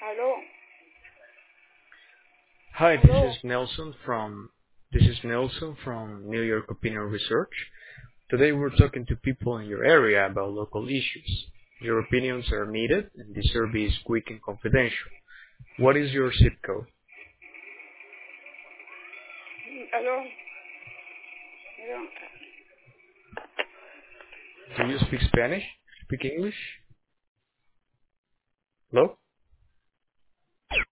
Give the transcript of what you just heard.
Aló, Hi, aló. This is Nelson from New York Opinion Research. Today we're talking to people in your area about local issues. Your opinions are needed and this survey is quick and confidential. What is your zip code? Aló, aló. Do you speak Spanish? Speak English? Hello?